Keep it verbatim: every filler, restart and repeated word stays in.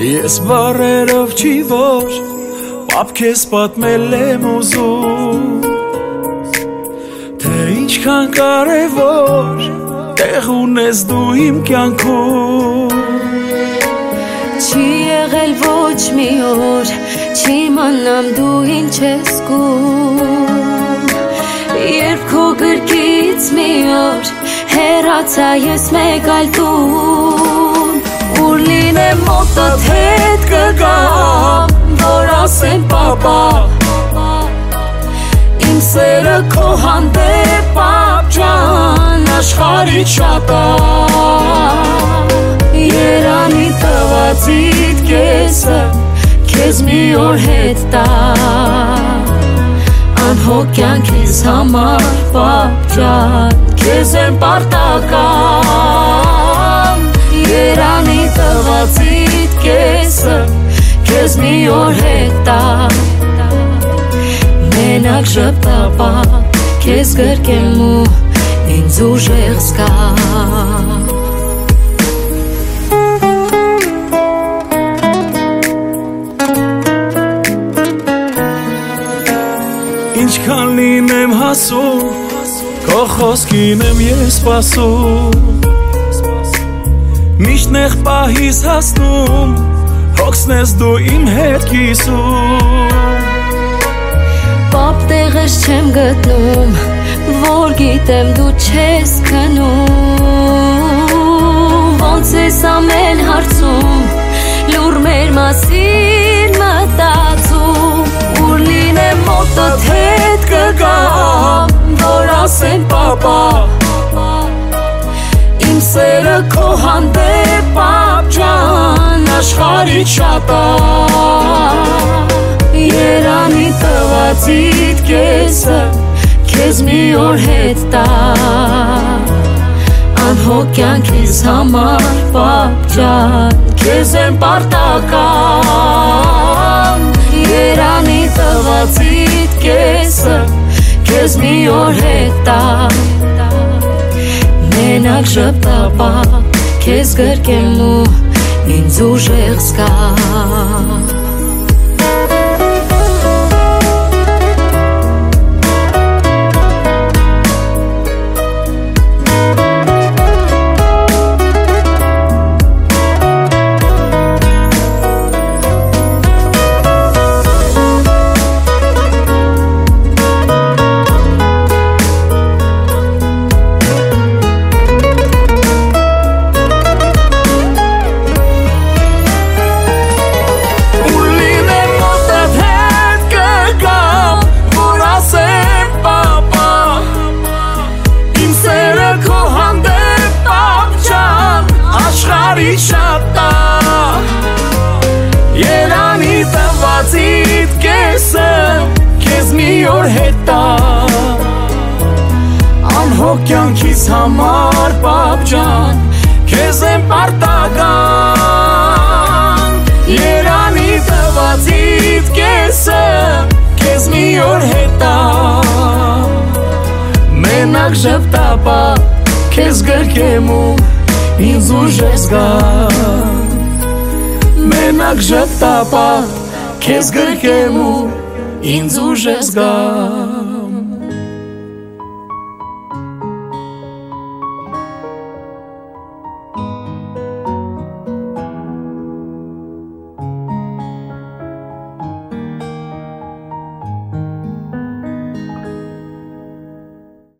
Ես բարերով չի ոչ Պապ քեզ պատմել եմ ուզում Թե ինչքան կարևոր Տեղ ունես դու իմ կյանքում Չի եղել ոչ մի օր Չի մանամ դու ինչ ես կում Երբ քո գրկից մի օր Հեռացա ես մեկ այլ տուն Ուր լինեմ մոտդ հետ կգամ Որ ասեմ պապա Իմ սերը քո հանդեպ պապ ջան Աշխարհից շատ ա Երանի տվածիդ կեսը Քեզ մի օր հետ տա Անհոգ կյանքիս համար պապ ջան Քեզ եմ պարտական Երանի տվածիդ կեսը Քեզ մի օր հետ տա Մենակ շպտապա Քեզ գրկեմ ու ինձ ուժեղ զգա Ինչքան լինեմ հասում Քո խոսքին եմ ես սպասում Միշտ նեղ պահիս հասնում Հոգսնես դու իմ հետ կիսում Պապ տեղս չեմ գտնում Որ գիտեմ դու չես քնում Ոնց ես ամեն հարցում Լուր մեր մասին մտածում Ուր լինեմ մոտդ հետ կգամ Որ ասեմ պապա Իմ սերը քո հանդեպ պապ ջան Աշխարհից շատ ա Երանի տվածիդ կեսը Քեզ մի օր հետ տա Անհոգ կյանքիս համար պապ ջան Քեզ եմ պարտական Երանի տվածիդ կեսը Քեզ մի օր հետ տա Մենակ շպտապա Քեզ գրկեմ ու ինձ ուժեղ զգա Երանի տվածիդ կեսը Քեզ մի օր հետ տա Անհոգ կյանքիս համար պապ ջան Քեզ եմ պարտական Երանի տվածիդ կեսը Քեզ մի օր հետ տա Մենակ շպտապա Քեզ գրկեմ ու ինձ ուժեղ զգա Մենակ շպտապա Քեզ գրկեմ ու ինձ ուժեղ զգա